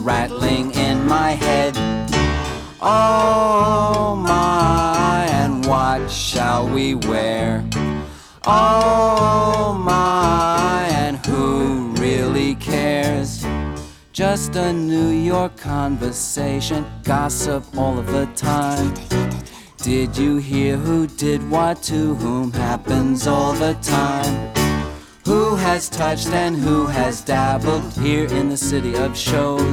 rattling in my head. Oh my, and what shall we wear? Oh my, and who really cares? Just a New York conversation, gossip all of the time. Did you hear who did what to whom? Happens all the time. Who has touched and who has dabbled here in the city of shows?